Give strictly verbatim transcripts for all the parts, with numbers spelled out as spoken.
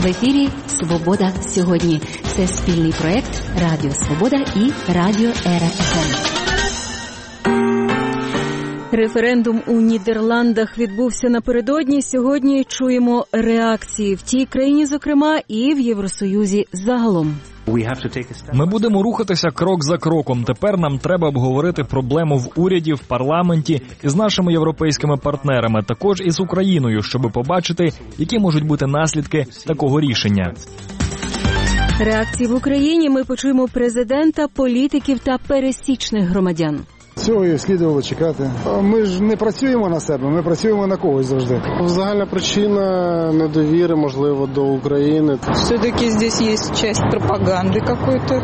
В ефірі «Свобода сьогодні». Це спільний проєкт Радіо Свобода і Радіо Ера еф ем. Референдум у Нідерландах відбувся напередодні. Сьогодні чуємо реакції в тій країні, зокрема, і в Євросоюзі загалом. Ми будемо рухатися крок за кроком. Тепер нам треба обговорити проблему в уряді, в парламенті і з нашими європейськими партнерами, також і з Україною, щоб побачити, які можуть бути наслідки такого рішення. Реакції в Україні ми почуємо президента, політиків та пересічних громадян. Цього і слідувало чекати. Ми ж не працюємо на себе, ми працюємо на когось завжди. Загальна причина недовіри, можливо, до України. Все-таки здесь є часть пропаганди якоїсь.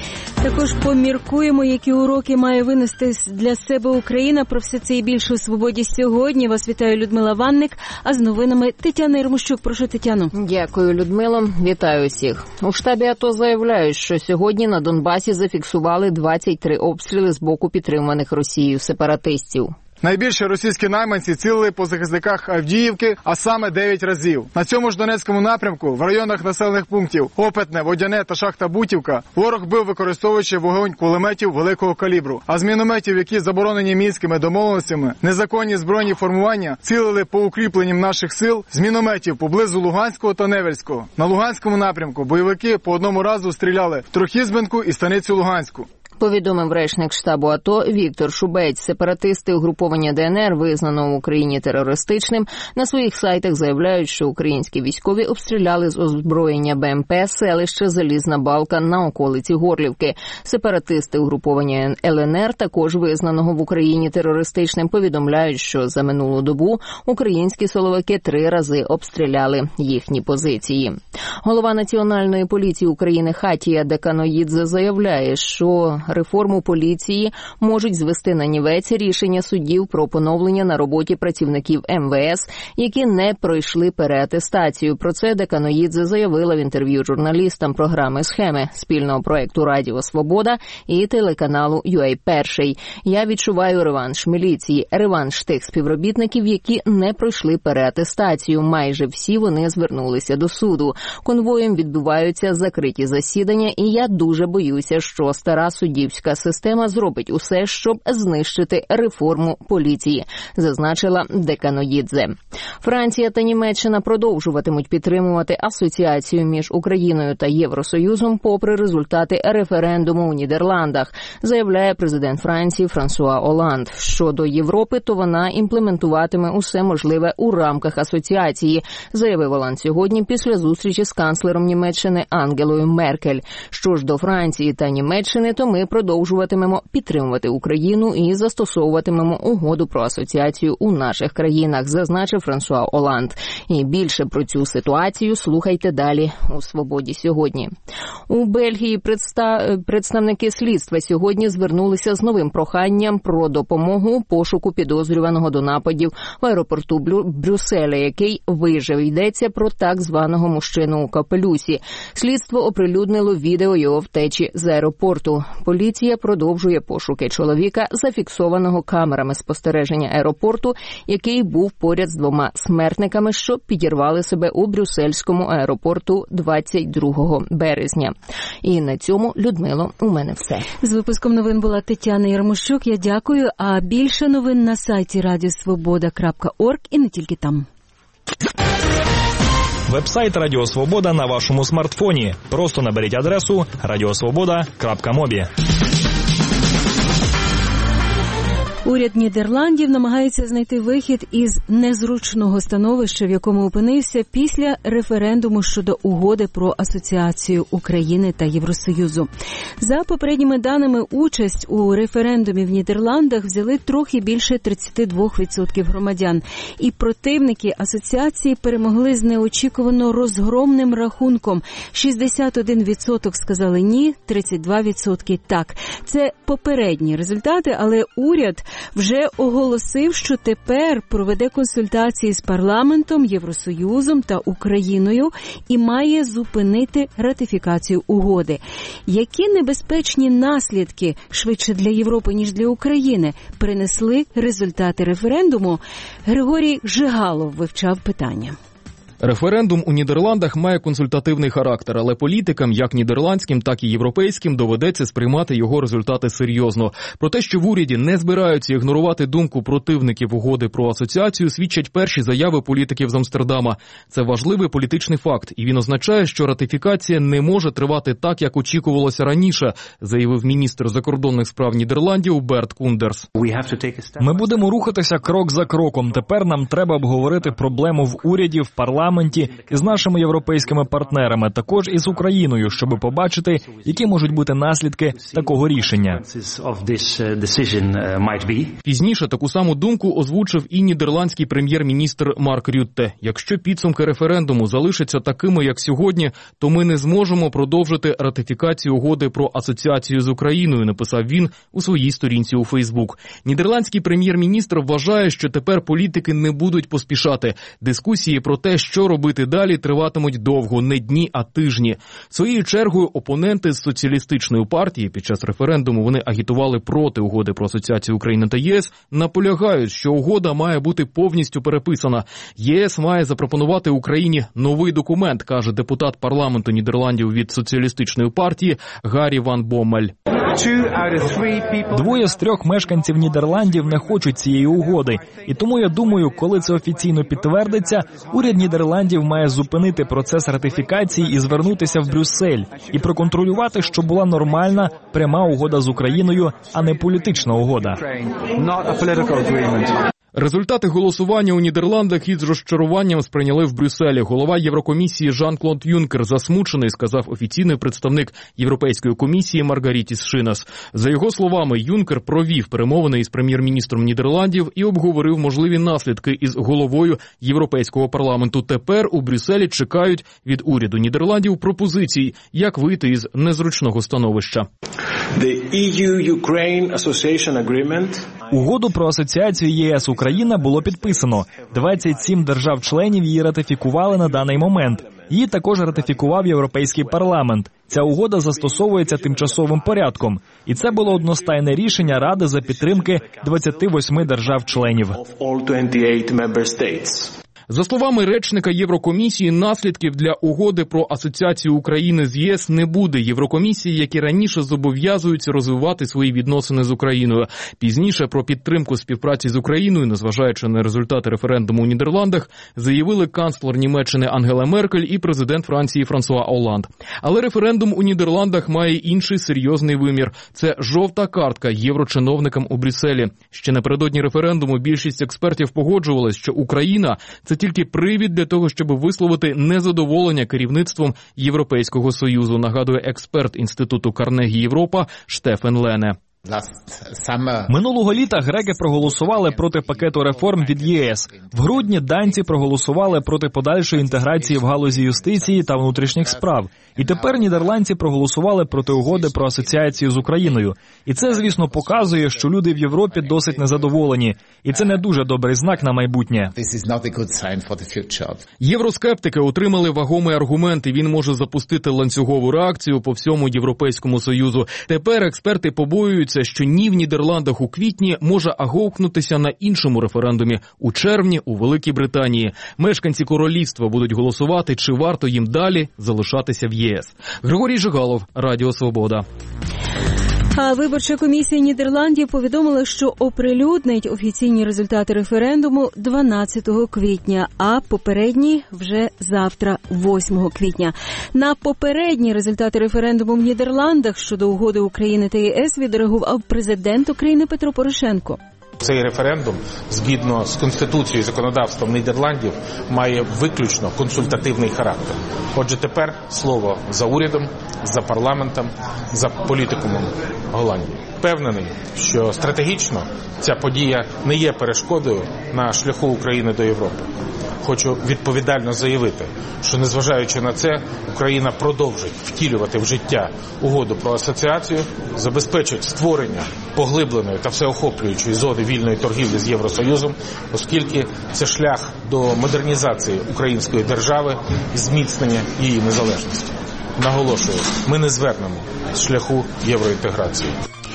Також поміркуємо, які уроки має винести для себе Україна. Про все це і більше у «Свободі сьогодні». Вас вітає Людмила Ванник, а з новинами Тетяна Єрмощук. Прошу, Тетяно. Дякую, Людмило. Вітаю всіх. У штабі АТО заявляють, що сьогодні на Донбасі зафіксували двадцять три обстріли з боку підтриманих Росією сепаратистів. Найбільше російські найманці цілили по захисниках Авдіївки, а саме дев'ять разів. На цьому ж Донецькому напрямку, в районах населених пунктів Опитне, Водяне та шахта Бутівка, ворог бив, використовуючи вогонь кулеметів великого калібру. А з мінометів, які заборонені мінськими домовленостями, незаконні збройні формування цілили по укріпленням наших сил з мінометів поблизу Луганського та Невельського. На Луганському напрямку бойовики по одному разу стріляли в Трохізбинку і Станицю Луганську. Повідомив речник штабу АТО Віктор Шубець. Сепаратисти угруповання ДНР, визнаного в Україні терористичним, на своїх сайтах заявляють, що українські військові обстріляли з озброєння БМП селище Залізна Балка на околиці Горлівки. Сепаратисти угруповання ЛНР, також визнаного в Україні терористичним, повідомляють, що за минулу добу українські силовики три рази обстріляли їхні позиції. Голова Національної поліції України Хатія Деканоїдзе заявляє, що реформу поліції можуть звести на нівець рішення суддів про поновлення на роботі працівників ем ве ес, які не пройшли переатестацію. Про це Деканоїдзе заявила в інтерв'ю журналістам програми «Схеми» спільного проекту «Радіо Свобода» і телеканалу ю ей Перший. Я відчуваю реванш міліції, реванш тих співробітників, які не пройшли переатестацію. Майже всі вони звернулися до суду. Конвоєм відбуваються закриті засідання, і я дуже боюся, що стара суддівська система зробить усе, щоб знищити реформу поліції, зазначила Деканоїдзе. Франція та Німеччина продовжуватимуть підтримувати асоціацію між Україною та Євросоюзом попри результати референдуму у Нідерландах, заявляє президент Франції Франсуа Оланд. Щодо Європи, то вона імплементуватиме усе можливе у рамках асоціації, заявив Оланд сьогодні після зустрічі з канцлером Німеччини Ангелою Меркель. Що ж до Франції та Німеччини, то ми продовжуватимемо підтримувати Україну і застосовуватимемо угоду про асоціацію у наших країнах, зазначив Франсуа Оланд. І більше про цю ситуацію слухайте далі у «Свободі сьогодні». У Бельгії представ... представники слідства сьогодні звернулися з новим проханням про допомогу у пошуку підозрюваного до нападів в аеропорту Брю... Брюсселя, який вижив. Йдеться про так званого мужчину у капелюсі. Слідство оприлюднило відео його втечі з аеропорту. Поліція продовжує пошуки чоловіка, зафіксованого камерами спостереження аеропорту, який був поряд з двома смертниками, що підірвали себе у брюссельському аеропорту двадцять другого березня. І на цьому, Людмило, у мене все. З випуском новин була Тетяна Єрмощук. Я дякую. А більше новин на сайті радіо свобода крапка орг і не тільки там. Вебсайт Радіо Свобода на вашому смартфоні. Просто наберіть адресу радіосвобода крапка мобі. Уряд Нідерландів намагається знайти вихід із незручного становища, в якому опинився після референдуму щодо угоди про асоціацію України та Євросоюзу. За попередніми даними, участь у референдумі в Нідерландах взяли трохи більше тридцять два відсотки громадян. І противники асоціації перемогли з неочікувано розгромним рахунком. шістдесят один відсоток сказали ні, тридцять два відсотки так. Це попередні результати, але уряд вже оголосив, що тепер проведе консультації з парламентом, Євросоюзом та Україною і має зупинити ратифікацію угоди. Які небезпечні наслідки, швидше для Європи, ніж для України, принесли результати референдуму? Григорій Жигалов вивчав питання. Референдум у Нідерландах має консультативний характер, але політикам, як нідерландським, так і європейським, доведеться сприймати його результати серйозно. Про те, що в уряді не збираються ігнорувати думку противників угоди про асоціацію, свідчать перші заяви політиків з Амстердама. Це важливий політичний факт, і він означає, що ратифікація не може тривати так, як очікувалося раніше, заявив міністр закордонних справ Нідерландів Берт Кундерс. Ми будемо рухатися крок за кроком. Тепер нам треба обговорити проблему в уряді, в парламенті, із нашими європейськими партнерами, також із Україною, щоб побачити, які можуть бути наслідки такого рішення. Пізніше таку саму думку озвучив і нідерландський прем'єр-міністр Марк Рютте. Якщо підсумки референдуму залишаться такими, як сьогодні, то ми не зможемо продовжити ратифікацію угоди про асоціацію з Україною, написав він у своїй сторінці у Фейсбук. Нідерландський прем'єр-міністр вважає, що тепер політики не будуть поспішати. Дискусії про те, що робити далі, триватимуть довго, не дні, а тижні. Своєю чергою опоненти з соціалістичної партії під час референдуму вони агітували проти угоди про асоціацію України та ЄС, наполягають, що угода має бути повністю переписана. ЄС має запропонувати Україні новий документ, каже депутат парламенту Нідерландів від соціалістичної партії Гаррі Ван Боммель. Двоє з трьох мешканців Нідерландів не хочуть цієї угоди. І тому, я думаю, коли це офіційно підтвердиться, уряд Нідерландів має зупинити процес ратифікації і звернутися в Брюссель. І проконтролювати, щоб була нормальна, пряма угода з Україною, а не політична угода. Результати голосування у Нідерландах із розчаруванням сприйняли в Брюсселі. Голова Єврокомісії Жан-Клод Юнкер засмучений, сказав офіційний представник Європейської комісії Маргарітіс Шинас. За його словами, Юнкер провів перемовини із прем'єр-міністром Нідерландів і обговорив можливі наслідки із головою Європейського парламенту. Тепер у Брюсселі чекають від уряду Нідерландів пропозицій, як вийти із незручного становища. Угоду про асоціацію ЄС Україна було підписано. двадцять сім держав-членів її ратифікували на даний момент. Її також ратифікував Європейський парламент. Ця угода застосовується тимчасовим порядком. І це було одностайне рішення Ради за підтримки двадцяти восьми держав-членів. За словами речника Єврокомісії, наслідків для угоди про асоціацію України з ЄС не буде. Єврокомісії, як і раніше, зобов'язуються розвивати свої відносини з Україною. Пізніше про підтримку співпраці з Україною, незважаючи на результати референдуму у Нідерландах, заявили канцлер Німеччини Ангела Меркель і президент Франції Франсуа Олланд. Але референдум у Нідерландах має інший серйозний вимір. Це жовта картка єврочиновникам у Брюсселі. Ще напередодні референдуму більшість експертів погоджувалась, що Україна – це тільки привід для того, щоб висловити незадоволення керівництвом Європейського Союзу, нагадує експерт Інституту Карнегі Європа Штефен Лене. Минулого літа греки проголосували проти пакету реформ від ЄС. В грудні данці проголосували проти подальшої інтеграції в галузі юстиції та внутрішніх справ. І тепер нідерландці проголосували проти угоди про асоціацію з Україною. І це, звісно, показує, що люди в Європі досить незадоволені. І це не дуже добрий знак на майбутнє. Євроскептики отримали вагомий аргумент, і він може запустити ланцюгову реакцію по всьому Європейському Союзу. Тепер експерти побоюються, що ні в Нідерландах у квітні може аговкнутися на іншому референдумі у червні у Великій Британії. Мешканці королівства будуть голосувати, чи варто їм далі залишатися в ЄС. Григорій Жигалов, Радіо Свобода. А виборча комісія Нідерландів повідомила, що оприлюднить офіційні результати референдуму дванадцятого квітня, а попередні вже завтра, восьмого квітня. На попередні результати референдуму в Нідерландах щодо угоди України та ЄС відреагував президент України Петро Порошенко. Цей референдум, згідно з Конституцією і законодавством Нідерландів, має виключно консультативний характер. Отже, тепер слово за урядом, за парламентом, за політикумом Голландії. Впевнений, що стратегічно ця подія не є перешкодою на шляху України до Європи. Хочу відповідально заявити, що незважаючи на це, Україна продовжить втілювати в життя угоду про асоціацію, забезпечить створення поглибленої та всеохоплюючої зони вільної торгівлі з Євросоюзом, оскільки це шлях до модернізації української держави і зміцнення її незалежності. Наголошую, ми не звернемо з шляху євроінтеграції.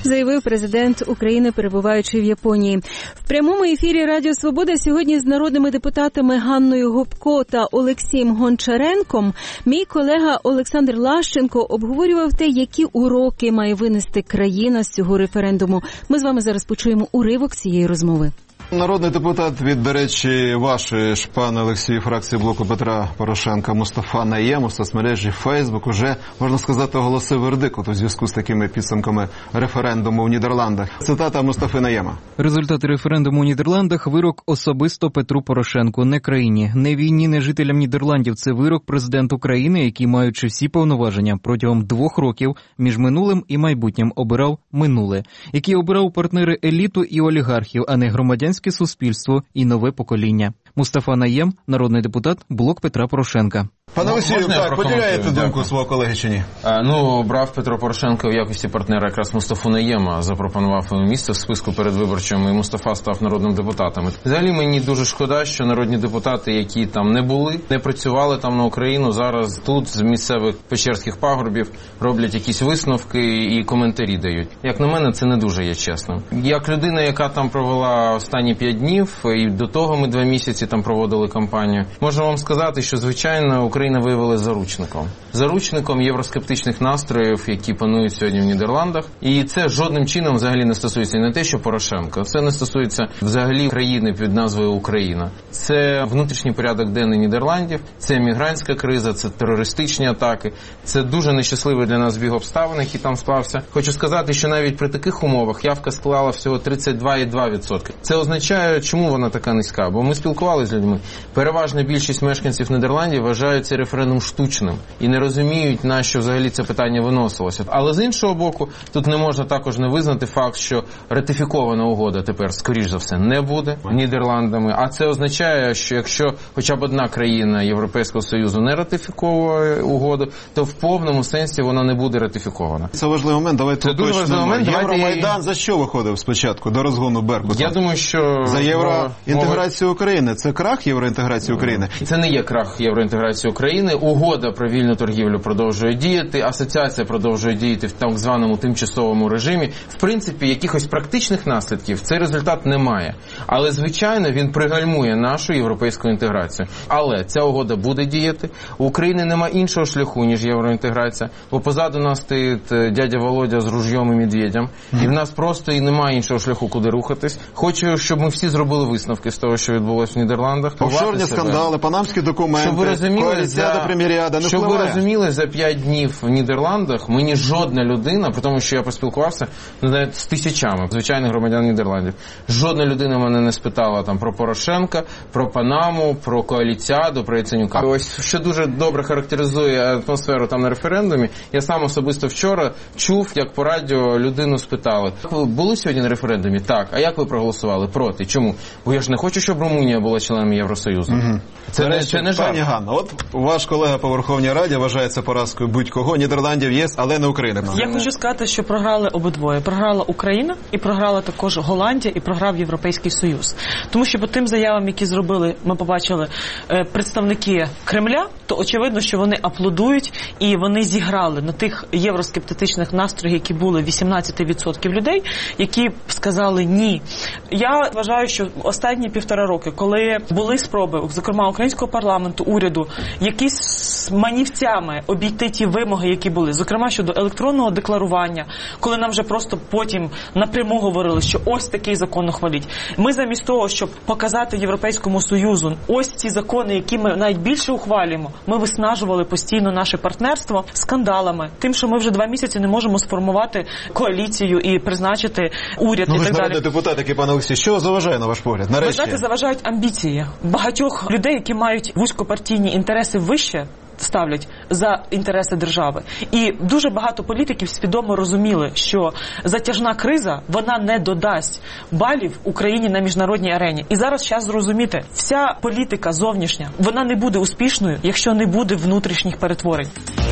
заявив президент України, перебуваючи в Японії. В прямому ефірі Радіо Свобода сьогодні з народними депутатами Ганною Гопко та Олексієм Гончаренком мій колега Олександр Лащенко обговорював те, які уроки має винести країна з цього референдуму. Ми з вами зараз почуємо уривок цієї розмови. Народний депутат від, до речі, вашої ж, пане Олексію, фракції блоку Петра Порошенка Мустафа Найєм у соцмережі Фейсбук уже, можна сказати, оголосив вердикт у зв'язку з такими підсумками референдуму в Нідерландах. Цитата Мустафи Найєма. Результати референдуму у Нідерландах – вирок особисто Петру Порошенку, не країні, не війні, не жителям Нідерландів. Це вирок президенту країни, який, маючи всі повноваження протягом двох років між минулим і майбутнім, обирав минуле, який обирав партнери еліту і олігархів, а не громадянські суспільство і нове покоління. Мустафа Найєм, народний депутат, блок Петра Порошенка. Пане Олексію, так, поділяєте думку свого колеги чи ні? А, ну, брав Петро Порошенко в якості партнера якраз Мустафу Найєма, запропонував йому місце в списку передвиборчому, і Мустафа став народним депутатом. Взагалі мені дуже шкода, що народні депутати, які там не були, не працювали там на Україну, зараз тут з місцевих печерських пагорбів роблять якісь висновки і коментарі дають. Як на мене, це не дуже є чесно. Як людина, яка там провела останні п'ять днів, і до того ми два місяці там проводили кампанію, можу вам сказати, що, звичайно, Україна виявилася заручником. Заручником євроскептичних настроїв, які панують сьогодні в Нідерландах. І це жодним чином взагалі не стосується не те, що Порошенко. Це не стосується взагалі країни під назвою Україна. Це внутрішній порядок денний Нідерландів, це мігрантська криза, це терористичні атаки. Це дуже нещасливий для нас збіг обставин, який там склався. Хочу сказати, що навіть при таких умовах явка склала всього тридцять два цілих два відсотки. Це означає, чому вона така низька? Бо ми спілкувалися з людьми. Переважна більшість мешканців Нідерландів вважають цей референдум штучним і не розуміють, на що взагалі це питання виносилося. Але з іншого боку, тут не можна також не визнати факт, що ратифікована угода тепер, скоріш за все, не буде Нідерландами. А це означає, що якщо хоча б одна країна Європейського Союзу не ратифіковує угоду, то в повному сенсі вона не буде ратифікована. Це важливий момент, давайте уточнимо. Євромайдан за що виходив спочатку, до розгону Беркута? Я думаю, що... За євроінтеграцію України. Це крах євроінтеграції України? Це не є крах євроінтеграції України. Угода про вільну торгівлю продовжує діяти, асоціація продовжує діяти в так званому тимчасовому режимі. В принципі, якихось практичних наслідків цей результат не має. Але, звичайно, він пригальмує нашу європейську інтеграцію. Але ця угода буде діяти. У України нема іншого шляху, ніж євроінтеграція. Бо позаду нас стоїть дядя Володя з ружьом і медведем. І в нас просто і немає іншого шляху, куди рухатись. Хочу, щоб ми всі зробили висновки з того, що відбулося в Нідерландах. Офшорні скандали, панамські документи, щоб ви розуміли, за, не щоб ви розуміли, за п'ять днів в Нідерландах мені жодна людина, при тому, що я поспілкувався ну, з тисячами звичайних громадян Нідерландів, жодна людина мене не спитала там про Порошенка, про Панаму, про коаліціаду, про Яценюка. Ось, що дуже добре характеризує атмосферу там на референдумі, я сам особисто вчора чув, як по радіо людину спитали: ви були сьогодні на референдумі? Так. А як ви проголосували? Проти. Чому? Бо я ж не хочу, щоб Румунія була членом Євросоюзу. Угу. Це, не, це не жарт. Пані Ганно, от ваш колега по Верховній Раді вважає це поразкою будь-кого, Нідерландів, ЄС, але не України. Я хочу сказати, що програли обидвоє. Програла Україна і програла також Голландія і програв Європейський Союз. Тому що по тим заявам, які зробили, ми побачили, представники Кремля, то очевидно, що вони аплодують і вони зіграли на тих євроскептичних настроях, які були вісімнадцять відсотків людей, які сказали ні. Я вважаю, що останні півтора роки, коли були спроби, зокрема українського парламенту, уряду, якісь манівцями обійти ті вимоги, які були, зокрема щодо електронного декларування, коли нам вже просто потім напряму говорили, що ось такий закон ухваліть. Ми замість того, щоб показати Європейському Союзу ось ці закони, які ми навіть більше ухвалюємо, ми виснажували постійно наше партнерство скандалами, тим, що ми вже два місяці не можемо сформувати коаліцію і призначити уряд ну, і так далі. Народний депутат, який, пане Олексій, що заважає, на ваш погляд? Нарешті. Ви знаєте, заважають амбіції. Багатьох людей, які мають вузькопартійні інтереси вище, ставлять за інтереси держави. І дуже багато політиків свідомо розуміли, що затяжна криза, вона не додасть балів Україні на міжнародній арені. І зараз час зрозуміти, вся політика зовнішня, вона не буде успішною, якщо не буде внутрішніх перетворень.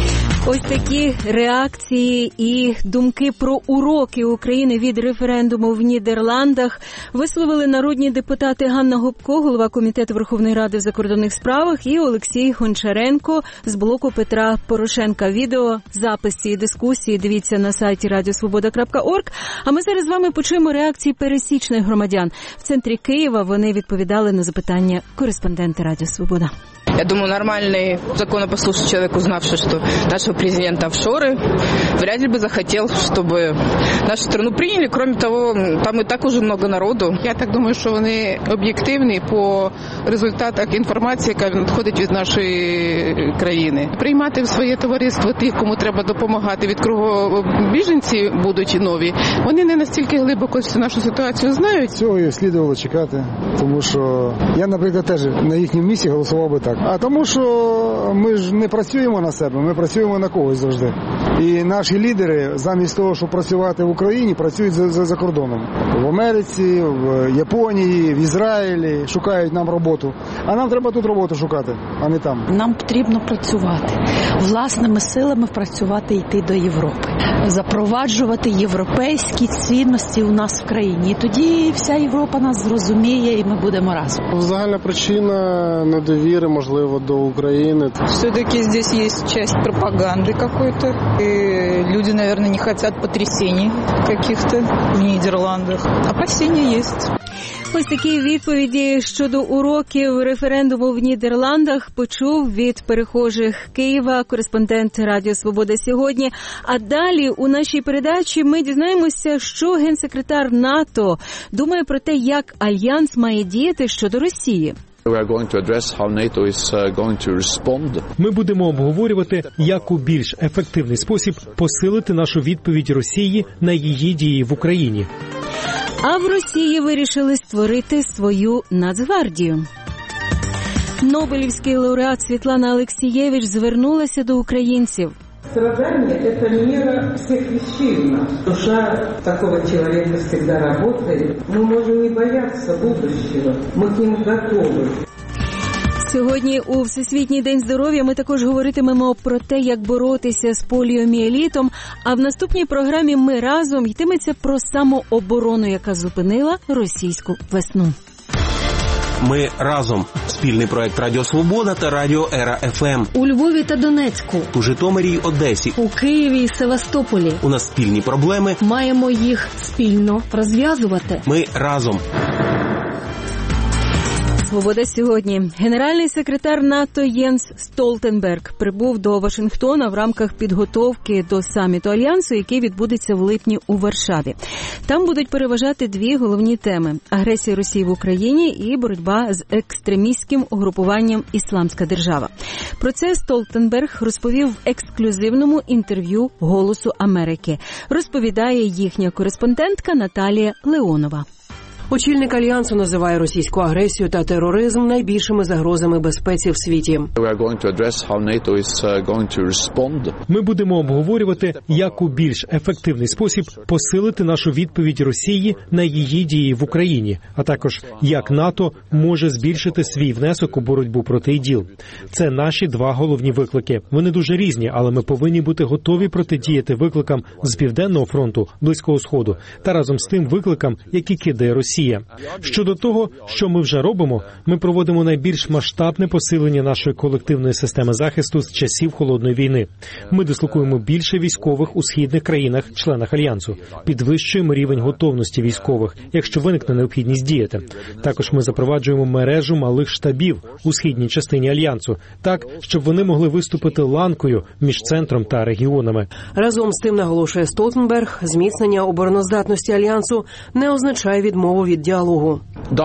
Ось такі реакції і думки про уроки України від референдуму в Нідерландах висловили народні депутати Ганна Гопко, голова Комітету Верховної Ради в закордонних справах, і Олексій Гончаренко з блоку Петра Порошенка. Відео, запис цієї дискусії дивіться на сайті радіо свобода крапка орг. А ми зараз з вами почуємо реакції пересічних громадян. В центрі Києва вони відповідали на запитання кореспондента Радіо Свобода. Я думаю, нормальный законопослушный человек, узнавший, что нашего президента офшоры, вряд ли бы захотел, чтобы нашу страну приняли. Кроме того, там и так уже много народу. Я так думаю, що вони об'єктивні по результатах інформації, яка надходить від нашої країни. Приймати в своє товариство тих, кому треба допомагати, від кого біженці будуть нові, вони не настільки глибоко цю нашу ситуацію знають. Цього і слідувало чекати, тому що я, наприклад, теж на їхньому місці голосував би так. А тому, що ми ж не працюємо на себе, ми працюємо на когось завжди. І наші лідери, замість того, щоб працювати в Україні, працюють за, за, за кордоном. В Америці, в Японії, в Ізраїлі шукають нам роботу. А нам треба тут роботу шукати, а не там. Нам потрібно працювати. Власними силами працювати, йти до Європи. Запроваджувати європейські цінності у нас в країні. І тоді вся Європа нас зрозуміє і ми будемо разом. Загальна причина недовіри, можливо, до України. Все-таки здесь есть часть пропаганды какой-то. И люди, наверное, не хотят потрясений каких-то в Нидерландах. Опасения есть. Ось такі відповіді щодо уроків референдуму в Нідерландах почув від перехожих Києва кореспондент Радіо Свобода сьогодні. А далі у нашій передачі ми дізнаємося, що генсекретар НАТО думає про те, як Альянс має діяти щодо Росії. Ми будемо обговорювати, як у більш ефективний спосіб посилити нашу відповідь Росії на її дії в Україні. А в Росії вирішили створити свою Нацгвардію. Нобелівський лауреат Світлана Алексієвич звернулася до українців. Страдание – это мера всех вещей у нас. Душа такого человека всегда работает. Мы можем не бояться будущего. Мы к нему готовы. Сьогодні у Всесвітній день здоров'я ми також говоритимемо про те, як боротися з поліомієлітом, а в наступній програмі «Ми разом» йтиметься про самооборону, яка зупинила російську весну. Ми разом. Спільний проект Радіо Свобода та Радіо Ера еф ем. У Львові та Донецьку. У Житомирі й Одесі. У Києві і Севастополі. У нас спільні проблеми. Маємо їх спільно розв'язувати. Ми разом. Свобода сьогодні. Генеральний секретар НАТО Єнс Столтенберг прибув до Вашингтона в рамках підготовки до саміту Альянсу, який відбудеться в липні у Варшаві. Там будуть переважати дві головні теми – агресія Росії в Україні і боротьба з екстремістським угрупуванням «Ісламська держава». Про це Столтенберг розповів в ексклюзивному інтерв'ю «Голосу Америки». Розповідає їхня кореспондентка Наталія Леонова. Очільник Альянсу називає російську агресію та тероризм найбільшими загрозами безпеці в світі. Ми будемо обговорювати, як у більш ефективний спосіб посилити нашу відповідь Росії на її дії в Україні, а також як НАТО може збільшити свій внесок у боротьбу проти іділ. Це наші два головні виклики. Вони дуже різні, але ми повинні бути готові протидіяти викликам з Південного фронту, Близького Сходу та разом з тим викликам, які кидає Росія. Щодо того, що ми вже робимо, ми проводимо найбільш масштабне посилення нашої колективної системи захисту з часів Холодної війни. Ми дислокуємо більше військових у східних країнах, членах Альянсу, підвищуємо рівень готовності військових, якщо виникне необхідність діяти. Також ми запроваджуємо мережу малих штабів у східній частині Альянсу, так, щоб вони могли виступити ланкою між центром та регіонами. Разом з тим, наголошує Столтенберг, зміцнення обороноздатності Альянсу не означає відмову від діалогу.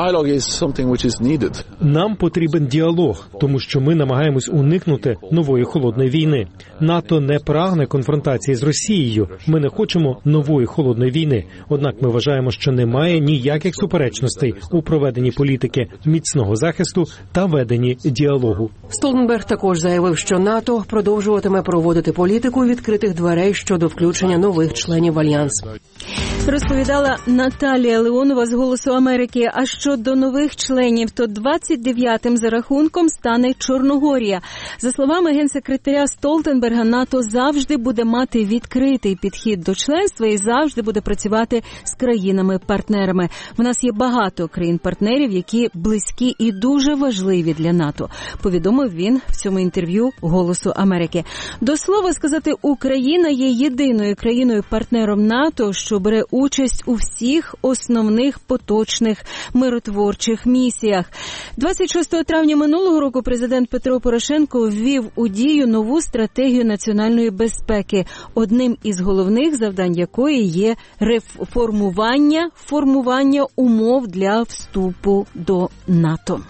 Нам потрібен діалог, тому що ми намагаємось уникнути нової холодної війни. НАТО не прагне конфронтації з Росією. Ми не хочемо нової холодної війни. Однак ми вважаємо, що немає ніяких суперечностей у проведенні політики міцного захисту та веденні діалогу. Столтенберг також заявив, що НАТО продовжуватиме проводити політику відкритих дверей щодо включення нових членів в Альянс. Розповідала Наталія Леонова з «Голосу Америки». А щодо нових членів, то двадцять дев'ятим за рахунком стане Чорногорія. За словами генсекретаря Столтенберга, НАТО завжди буде мати відкритий підхід до членства і завжди буде працювати з країнами-партнерами. В нас є багато країн-партнерів, які близькі і дуже важливі для НАТО, повідомив він в цьому інтерв'ю «Голосу Америки». До слова сказати, Україна є єдиною країною-партнером НАТО, що бере участь у всіх основних поточних миротворчих місіях. двадцять шостого травня минулого року президент Петро Порошенко ввів у дію нову стратегію національної безпеки, одним із головних завдань якої є реформування, формування умов для вступу до НАТО.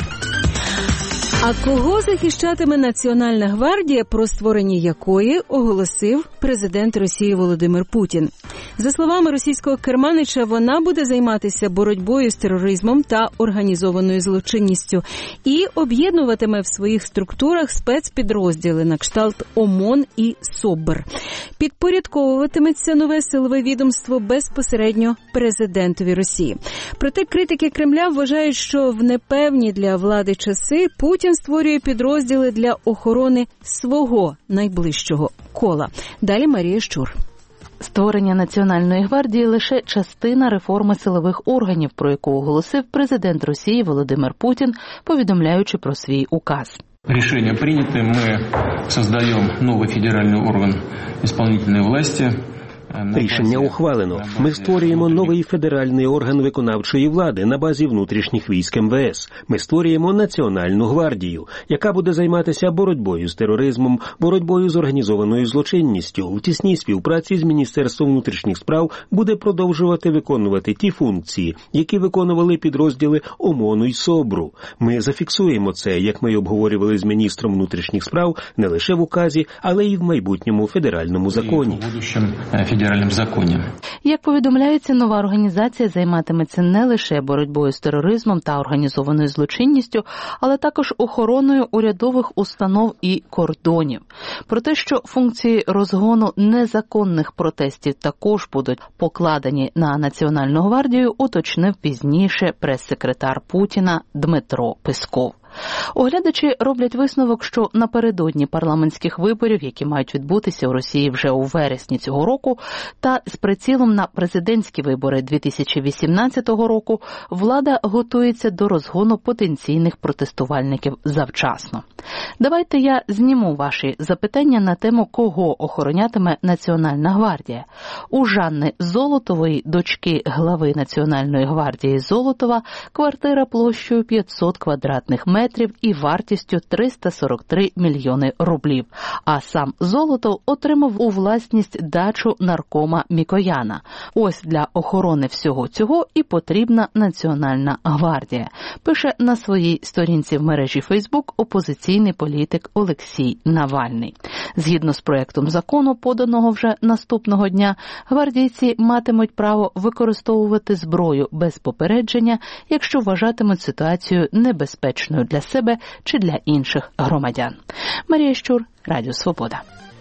А кого захищатиме Національна гвардія, про створення якої оголосив президент Росії Володимир Путін? За словами російського керманича, вона буде займатися боротьбою з тероризмом та організованою злочинністю і об'єднуватиме в своїх структурах спецпідрозділи на кшталт ОМОН і СОБР. Підпорядковуватиметься нове силове відомство безпосередньо президентові Росії. Проте критики Кремля вважають, що в непевні для влади часи Путін створює підрозділи для охорони свого найближчого кола. Далі Марія Щур. Створення Національної гвардії – лише частина реформи силових органів, про яку оголосив президент Росії Володимир Путін, повідомляючи про свій указ. Решение принято, мы создаем новый федеральный орган исполнительной власти. Рішення ухвалено. Ми створюємо новий федеральний орган виконавчої влади на базі внутрішніх військ ем ве ес. Ми створюємо Національну гвардію, яка буде займатися боротьбою з тероризмом, боротьбою з організованою злочинністю. У тісній співпраці з Міністерством внутрішніх справ буде продовжувати виконувати ті функції, які виконували підрозділи ОМОНу й СОБРу. Ми зафіксуємо це, як ми обговорювали з міністром внутрішніх справ, не лише в указі, але й в майбутньому федеральному законі. Федеральному законі. Як повідомляється, нова організація займатиметься не лише боротьбою з тероризмом та організованою злочинністю, але також охороною урядових установ і кордонів. Про те, що функції розгону незаконних протестів також будуть покладені на Національну гвардію, уточнив пізніше прес-секретар Путіна Дмитро Песков. Оглядачі роблять висновок, що напередодні парламентських виборів, які мають відбутися у Росії вже у вересні цього року, та з прицілом на президентські вибори дві тисячі вісімнадцятого року, влада готується до розгону потенційних протестувальників завчасно. Давайте я зніму ваші запитання на тему, кого охоронятиме Національна гвардія. У Жанни Золотової, дочки глави Національної гвардії Золотова, квартира площею п'ятсот квадратних метрів і вартістю триста сорок три мільйони рублів. А сам Золотов отримав у власність дачу наркома Мікояна. Ось для охорони всього цього і потрібна Національна гвардія, пише на своїй сторінці в мережі Фейсбук опозиційний політик Олексій Навальний. Згідно з проектом закону, поданого вже наступного дня, гвардійці матимуть право використовувати зброю без попередження, якщо вважатимуть ситуацію небезпечною для себе чи для інших громадян. Марія Щур, Радіо Свобода.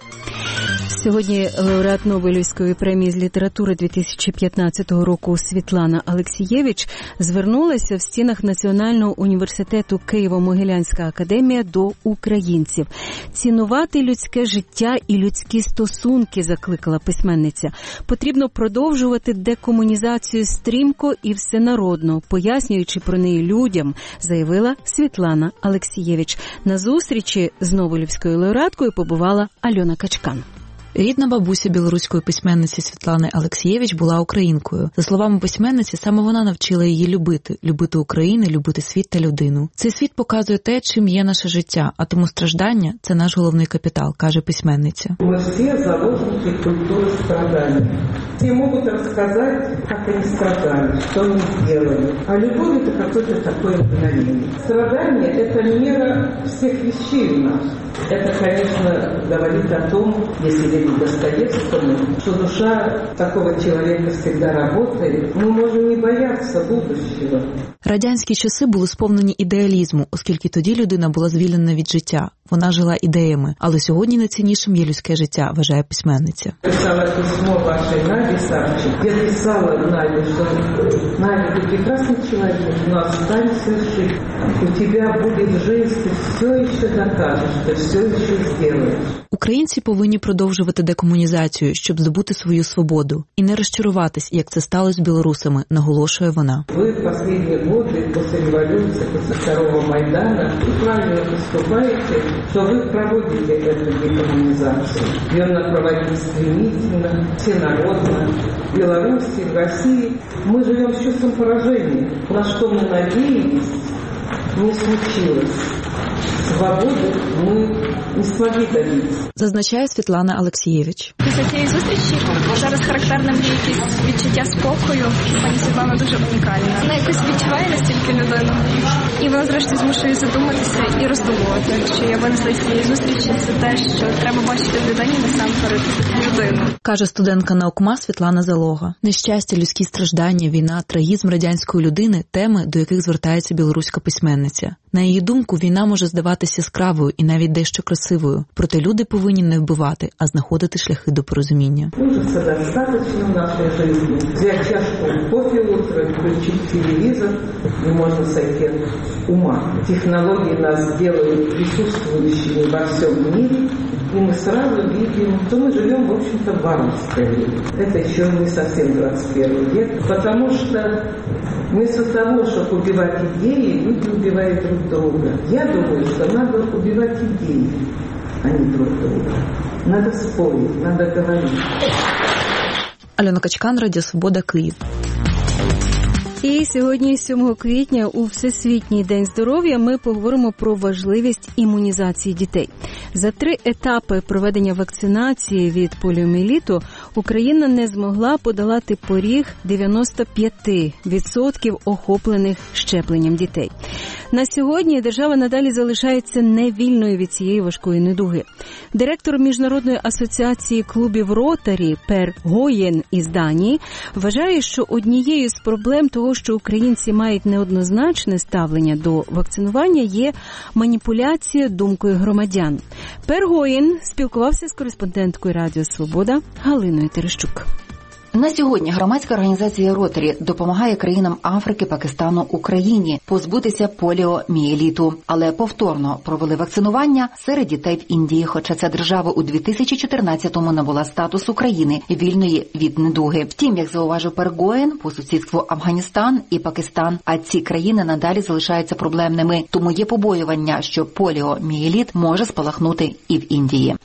Сьогодні лауреат Нобелівської премії з літератури дві тисячі п'ятнадцятого року Світлана Алексієвич звернулася в стінах Національного університету Києво-Могилянська академія до українців. Цінувати людське життя і людські стосунки, закликала письменниця. Потрібно продовжувати декомунізацію стрімко і всенародно, пояснюючи про неї людям, заявила Світлана Алексієвич. На зустрічі з Нобелівською лауреаткою побувала Альона Качкан. Рідна бабуся білоруської письменниці Світлани Алексієвич була українкою. За словами письменниці, саме вона навчила її любити, любити Україну, любити світ та людину. Цей світ показує те, чим є наше життя, а тому страждання – це наш головний капітал, каже письменниця. Ми всі заложники культури страдання. Всі можуть розказати, як вони страдали, що вони зробили. А любов – це якесь таке мгновення. Страдання – це міра всіх вещей в нас. Это, конечно, говорит о том, если верить Достоевскому, что душа такого человека всегда работает. Мы можем не бояться будущего. Радянські часи були сповнені ідеалізму, оскільки тоді людина була звільнена від життя. Вона жила ідеями, але сьогодні найціннішим є людське життя, вважає письменниця. Писала письмо вашей Наді Савчик. Я писала Наді, що Надя, ти прекрасний чоловік, но останься жить. У тебе буде жизнь, ти все ще докажеш, ти все ще зробиш. Українці повинні продовжувати декомунізацію, щоб здобути свою свободу. І не розчаруватись, як це сталося з білорусами, наголошує вона. Ви в останні роки, після революції, після Второго Майдану, ви правильно поступаєте, що ви проводите цю декомунізацію. Її проводити стремительно, всенародно. В Білорусі, в Росії. Ми живемо з чувством пораження. На що ми надіялись, не случилось. Свободу ми не змогли добитися. Зазначає Світлана Алексієвич. Після цієї зустрічі зараз характерне мені якесь відчуття спокою. Пані Світлана дуже унікальна. Вона якось відчуває настільки людину. І вона зрештою змушує задуматися і роздумувати. Що я винесла з цієї зустрічі, це те, що треба бачити в людині насамперед людину. Каже студентка наукма Світлана Залога. Нещастя, людські страждання, війна, трагізм радянської людини – теми, до яких звертається білоруська письменниця. На її думку, війна може здаватися яскравою і навіть дещо красивою. Проте люди повинні не вбивати, а знаходити шляхи до порозуміння. Ужаса достаточно в нашей жизни. Взять чашку кофе утром, включить телевизор, и можно сойти от ума. Технологии нас делают присутствующими во всем мире, и мы сразу видим, что мы живем, в общем-то, в варварское время. Это еще не совсем двадцать первый век, потому что вместо того, чтобы убивать идеи, люди убивают друг друга. Я думаю, что надо убивать идеи, а не друг друга. Надо спорить, надо говорить. Альона Качкан, Радіо Свобода, Київ. І сьогодні, сьомого квітня, у Всесвітній день здоров'я, ми поговоримо про важливість імунізації дітей. За три етапи проведення вакцинації від поліомієліту Україна не змогла подолати поріг дев'яносто п'ять відсотків охоплених щепленням дітей. На сьогодні держава надалі залишається невільною від цієї важкої недуги. Директор Міжнародної асоціації клубів Ротарі Пер Гоєн із Данії вважає, що однією з проблем того, що українці мають неоднозначне ставлення до вакцинування, є маніпуляція думкою громадян. Пер Гоєн спілкувався з кореспонденткою Радіо Свобода Галиною Терещук. На сьогодні громадська організація Ротарі допомагає країнам Африки, Пакистану, Україні позбутися поліомієліту. Але повторно провели вакцинування серед дітей в Індії, хоча ця держава у дві тисячі чотирнадцятому набула статусу країни вільної від недуги. Втім, як зауважив Пер Гоєн, по сусідству Афганістан і Пакистан, а ці країни надалі залишаються проблемними. Тому є побоювання, що поліомієліт може спалахнути і в Індії.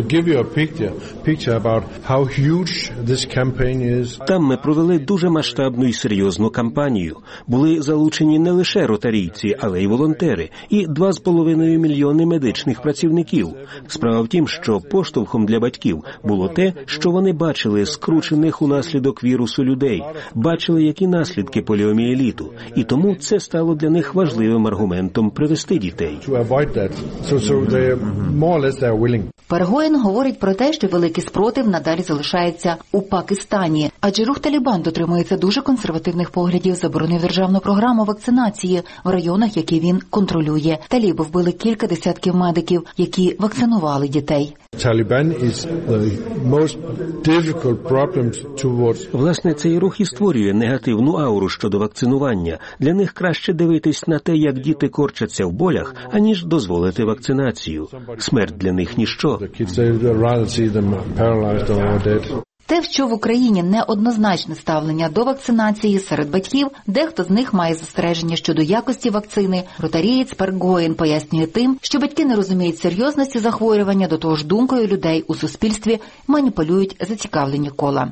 Там ми провели дуже масштабну і серйозну кампанію. Були залучені не лише ротарійці, але й волонтери, і два з половиною мільйони медичних працівників. Справа в тім, що поштовхом для батьків було те, що вони бачили скручених унаслідок вірусу людей, бачили, які наслідки поліомієліту, і тому це стало для них важливим аргументом привести дітей. Пер Гоєн говорить про те, що великий спротив надалі залишається у Пакистані, адже рух Талібан дотримується дуже консервативних поглядів, заборонив державну програму вакцинації в районах, які він контролює. Таліби вбили кілька десятків медиків, які вакцинували дітей. Власне, цей рух і створює негативну ауру щодо вакцинування. Для них краще дивитись на те, як діти корчаться в болях, аніж дозволити вакцинацію. Смерть для них – ніщо. Те, що в Україні неоднозначне ставлення до вакцинації серед батьків, дехто з них має застереження щодо якості вакцини, ротарієць Пер Гоєн пояснює тим, що батьки не розуміють серйозності захворювання, до того ж думкою людей у суспільстві маніпулюють зацікавлені кола.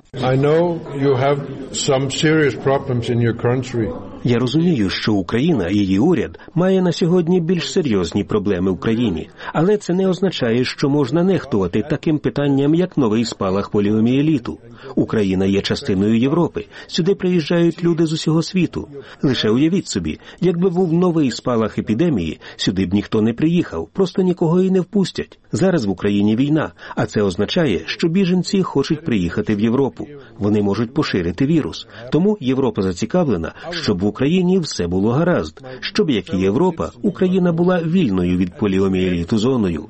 Я розумію, що Україна і її уряд має на сьогодні більш серйозні проблеми в країні, але це не означає, що можна нехтувати таким питанням, як новий спалах поліомієліту. Україна є частиною Європи. Сюди приїжджають люди з усього світу. Лише уявіть собі, якби був новий спалах епідемії, сюди б ніхто не приїхав, просто нікого і не впустять. Зараз в Україні війна, а це означає, що біженці хочуть приїхати в Європу. Вони можуть поширити вірус. Тому Європа зацікавлена, щоб в Україні все було гаразд, щоб, як і Європа, Україна була вільною від поліомієліту зоною.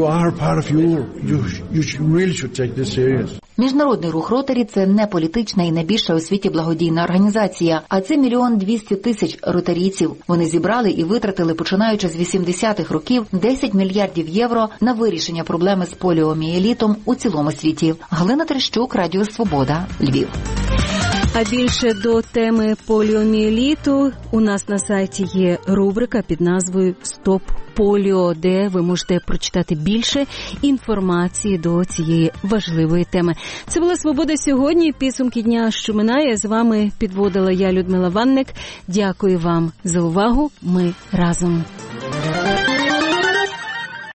Міжнародний рух Ротарі – це не політична і найбільша у світі благодійна організація, а це мільйон двісті тисяч ротарійців. Вони зібрали і витратили, починаючи з вісімдесятих років, десять мільярдів євро на вирішення проблеми з поліомієлітом у цілому світі. Галина Терещук, Радіо Свобода, Львів. А більше до теми поліомієліту у нас на сайті є рубрика під назвою «Стоп поліо», де ви можете прочитати більше інформації до цієї важливої теми. Це була «Свобода сьогодні». Підсумки дня, що минає. З вами підводила я, Людмила Ванник. Дякую вам за увагу. Ми разом.